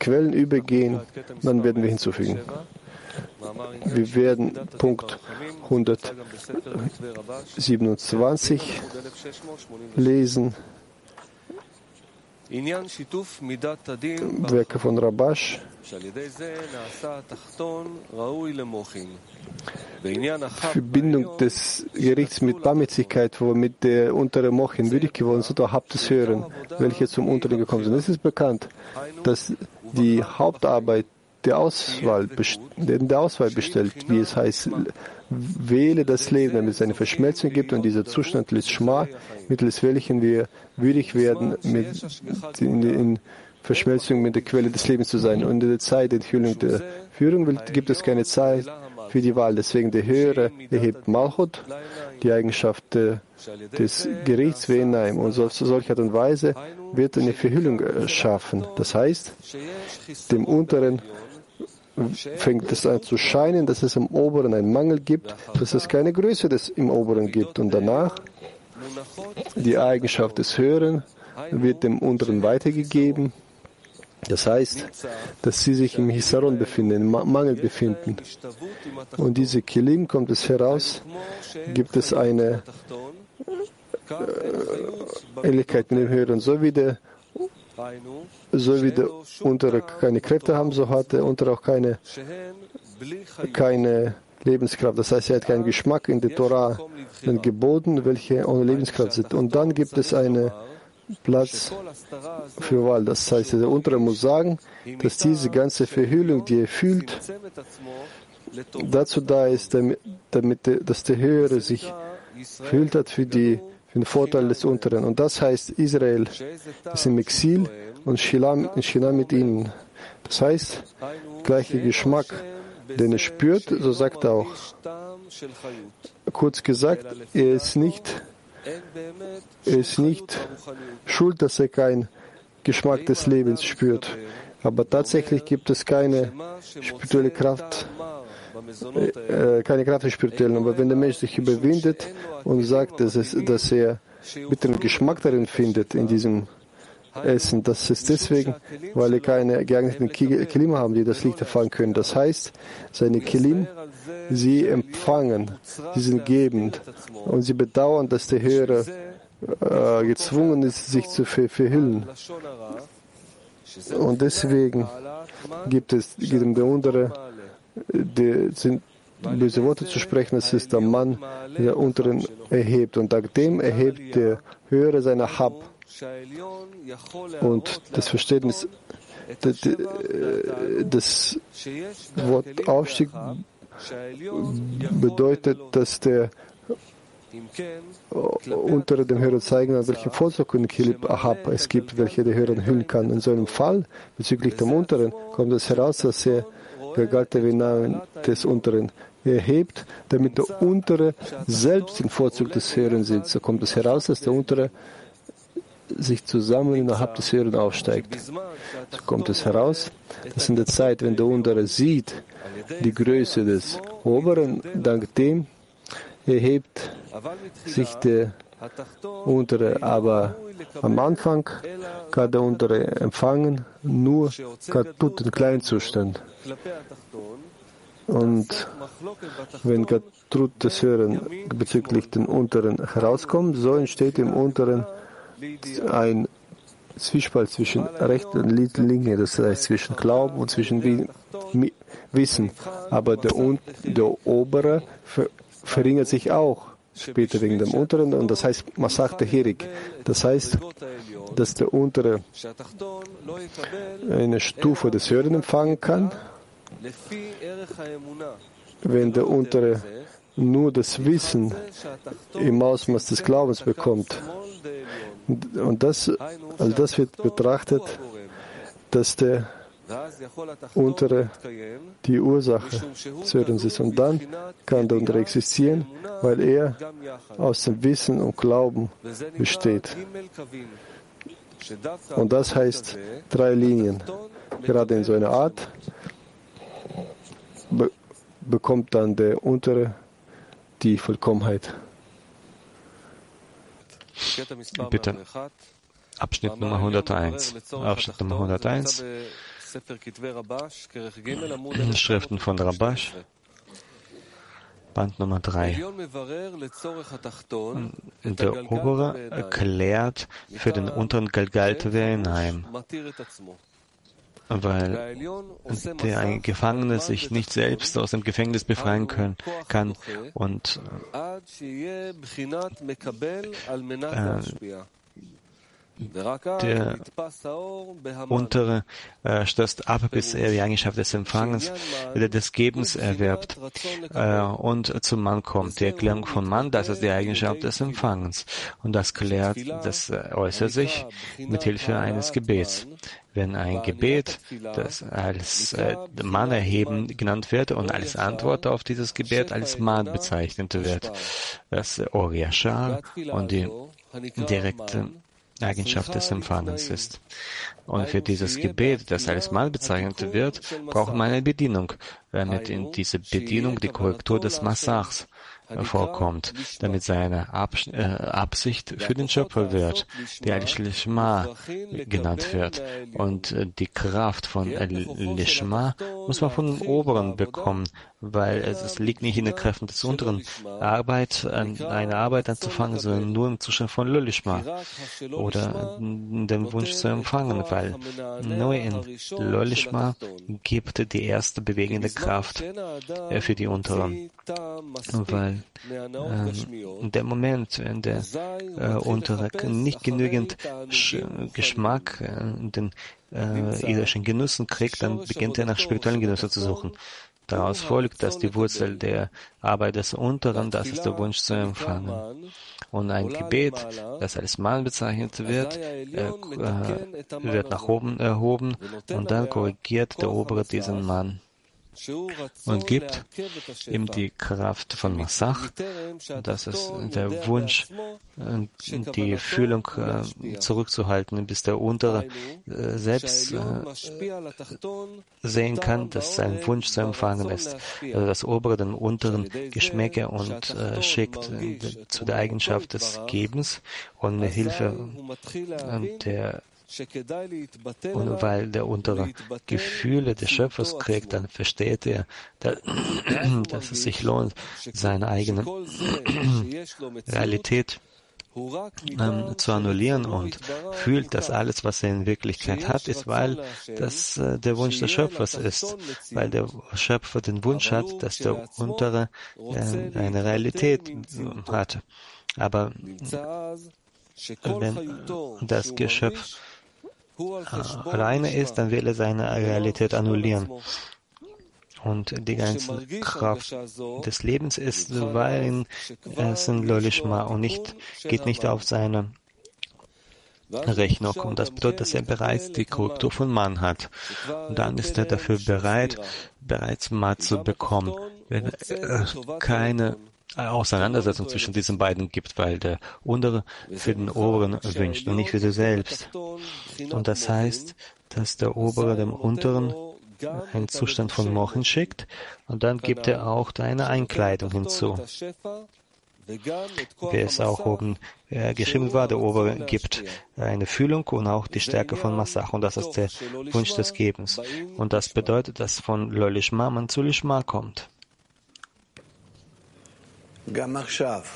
Quellen übergehen, dann werden wir hinzufügen. Wir werden Punkt 127 lesen. Werke von Rabash. Verbindung des Gerichts mit Barmherzigkeit, womit der untere Mochin würdig geworden ist, oder Haupt des Höheren, welche zum Unteren gekommen sind. Es ist bekannt, dass die Hauptarbeit der Auswahl bestellt, wie es heißt, wähle das Leben, damit es eine Verschmelzung gibt, und dieser Zustand ist Schma, mittels welchen wir würdig werden, in Verschmelzung mit der Quelle des Lebens zu sein. Und in der Zeit der Enthüllung der Führung gibt es keine Zeit für die Wahl. Deswegen der Höhere erhebt Malchut, die Eigenschaft des Gerichts Ve'enaim. Und auf solche Art und Weise wird eine Verhüllung schaffen. Das heißt, dem Unteren fängt es an zu scheinen, dass es im Oberen einen Mangel gibt, dass es keine Größe im Oberen gibt. Und danach die Eigenschaft des Höheren wird dem Unteren weitergegeben. Das heißt, dass sie sich im Hisaron befinden, im Mangel befinden. Und diese Kilim, kommt es heraus, gibt es eine Ähnlichkeit mit dem Höheren. So wie der Untere keine Kräfte haben, so hat der Untere auch keine Lebenskraft. Das heißt, er hat keinen Geschmack in der Torah, den Geboten, welche ohne Lebenskraft sind. Und dann gibt es einen Platz für Wahl. Das heißt, der Untere muss sagen, dass diese ganze Verhüllung, die er fühlt, dazu da ist, dass der Höhere sich verhüllt hat für den Vorteil des Unteren. Und das heißt, Israel ist im Exil und Shilah mit ihnen. Das heißt, gleicher Geschmack, den er spürt, so sagt er auch. Kurz gesagt, er ist nicht schuld, dass er keinen Geschmack des Lebens spürt. Aber tatsächlich gibt es keine spirituelle Kraft, keine Kraft des Spirituellen. Aber wenn der Mensch sich überwindet und sagt, dass er bitteren Geschmack darin findet, in diesem Essen, das ist deswegen, weil er keine geeigneten Kelim haben, die das Licht erfahren können. Das heißt, seine Kelim, sie empfangen, sie sind gebend und sie bedauern, dass der Höhere gezwungen ist, sich zu verhüllen. Und deswegen geht ihm der Untere, sind böse Worte zu sprechen, das ist der Mann, der Unteren erhebt. Und nachdem erhebt der Höhere seine Hab. Und das Verständnis, das Wort Aufstieg bedeutet, dass der Untere dem Hörer zeigen, an welchem Vorzug in Kilib Ahab es gibt, welche der Hörer hüllen kann. In so einem Fall, bezüglich dem Unteren, kommt es heraus, dass er Galte Ve'enaim des Unteren erhebt, damit der Untere selbst den Vorzug des Höheren sieht. So kommt es heraus, dass der Untere sich zusammen innerhalb des Höheren aufsteigt. So kommt es heraus, dass in der Zeit, wenn der Untere sieht, die Größe des Oberen, dank dem erhebt sich der Untere. Aber am Anfang kann der Untere empfangen nur Katut, den kleinen Zustand. Und wenn Katut des Höheren bezüglich den Unteren herauskommt, so entsteht im Unteren ein Zwiespalt zwischen rechter und linker Linie, das heißt zwischen Glauben und zwischen Wissen. Aber der Obere verringert sich auch später wegen dem Unteren, und das heißt Masach Tehirik. Das heißt, dass der Untere eine Stufe des Höheren empfangen kann, wenn der Untere nur das Wissen im Ausmaß des Glaubens bekommt. Und das wird betrachtet, dass der Untere die Ursache des Hörens ist. Und dann kann der Untere existieren, weil er aus dem Wissen und Glauben besteht. Und das heißt 3 Linien. Gerade in so einer Art bekommt dann der Untere die Vollkommenheit. Bitte. Abschnitt Nummer 101. Abschnitt Nummer 101. Schriften von Rabash, Band Nummer 3. Der obere erklärt für den unteren Galgal-Tverein, weil der Gefangene sich nicht selbst aus dem Gefängnis befreien kann und der untere stößt ab, bis er die Eigenschaft des Empfangens, des Gebens erwerbt und zum Mann kommt. Die Erklärung von Mann, das ist die Eigenschaft des Empfangens. Und das äußert sich mit Hilfe eines Gebets. Wenn ein Gebet, das als Mann erheben genannt wird und als Antwort auf dieses Gebet als Mann bezeichnet wird, das Or Yashar und die direkte Eigenschaft des Empfangens ist. Und für dieses Gebet, das als Mal bezeichnet wird, braucht man eine Bedienung, damit in diese Bedienung die Korrektur des Massachs vorkommt, damit seine Absicht für den Schöpfer wird, die Al-Lishma genannt wird. Und die Kraft von Al-Lishma muss man von dem Oberen bekommen, weil es liegt nicht in den Kräften des Unteren, eine Arbeit anzufangen, sondern nur im Zustand von Lolishma oder den Wunsch zu empfangen, weil nur in Lolishma gibt die erste bewegende Kraft für die Unteren. Weil der Moment, wenn der Untere nicht genügend Geschmack in den irdischen Genüssen kriegt, dann beginnt er nach spirituellen Genüssen zu suchen. Daraus folgt, dass die Wurzel der Arbeit des Unteren, das ist der Wunsch zu empfangen. Und ein Gebet, das als Mann bezeichnet wird, wird nach oben erhoben und dann korrigiert der Obere diesen Mann und gibt ihm die Kraft von Massach, das ist der Wunsch, die Fühlung zurückzuhalten, bis der Untere selbst sehen kann, dass sein Wunsch zu empfangen ist. Also das Obere den Unteren Geschmäcke und schickt zu der Eigenschaft des Gebens und mit Hilfe und weil der Untere Gefühle des Schöpfers kriegt, dann versteht er, dass es sich lohnt, seine eigene Realität zu annullieren und fühlt, dass alles, was er in Wirklichkeit hat, ist, weil das der Wunsch des Schöpfers ist, weil der Schöpfer den Wunsch hat, dass der Untere eine Realität hat. Aber wenn das Geschöpf alleine ist, dann will er seine Realität annullieren. Und die ganze Kraft des Lebens ist, weil es in Lolishma und geht nicht auf seine Rechnung. Und das bedeutet, dass er bereits die Korrektur von Mann hat. Und dann ist er dafür bereits Mat zu bekommen, wenn keine Auseinandersetzung zwischen diesen beiden gibt, weil der Untere für den Oberen wünscht und nicht für sich selbst. Und das heißt, dass der Obere dem Unteren einen Zustand von Mochen schickt und dann gibt er auch eine Einkleidung hinzu. Wie es auch oben geschrieben war, der Obere gibt eine Fühlung und auch die Stärke von Massach und das ist der Wunsch des Gebens. Und das bedeutet, dass von Lolishma man zu Lishma kommt.